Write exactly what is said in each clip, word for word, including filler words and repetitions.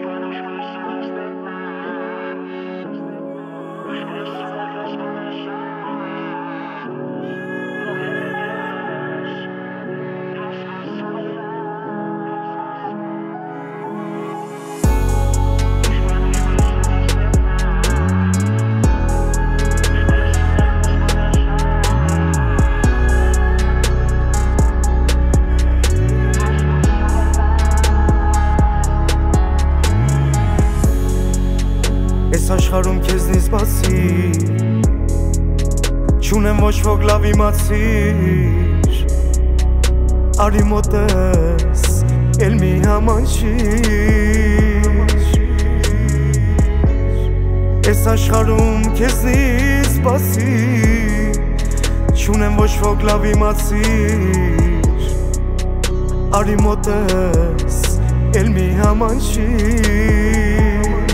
Ես աշխարհում քեզնից բացի չունեմ ոչ ոք լավ իմացիր Արի մոտես էլ մի համանչիր Ես աշխարհում քեզնից բացի չունեմ ոչ ոք լավ իմացիր Արի մոտես էլ մի համանչիր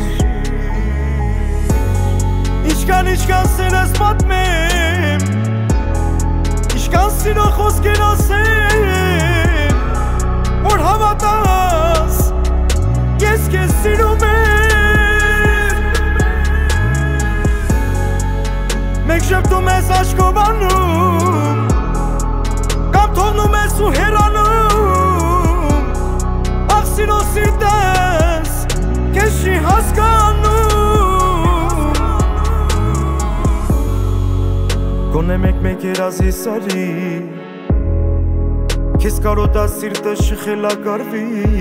Ինչքան ինչքան սերս պատմեմ Ինչքան սիրո խոսքեր ասեմ Որ հավատաս Ես քեզ սիրում եմ Մեկ շփթում ես աչքով անում Կամ թողնում ես ու հեռանում Ախ սիրո սիրտես Քեզ չի հասկանում Գոնե մեկ-մեկ երազի սարի Քեզ կարոտա սիրտը շխելակարվի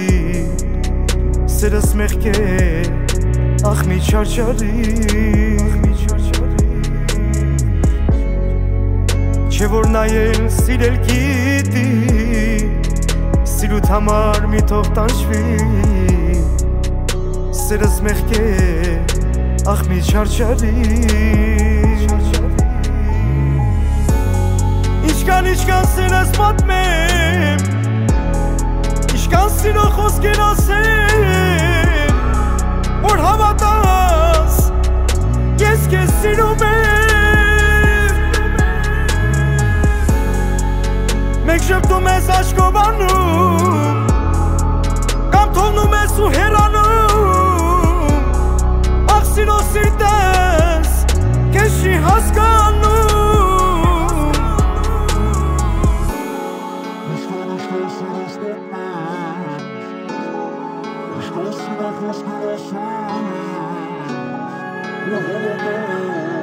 Սերս մեղք է ախ մի չարչարի Չէ որ նայել սիրել գիտի Սիրուտ համար մի թող տանջվի Սերս մեղք է ախ մի չարչարի Ինչքան ինչքան սերս պատմեմ Ինչքան սիրո խոսքեր ասեմ Որ հավատաս Ես քեզ սիրում եմ Մեկ շփթում ես աչքով անում Կամ թողնում ես ու հեռանում Ախ սիրո սիրտես Քեզ չի հասկանում Estou se na frescura,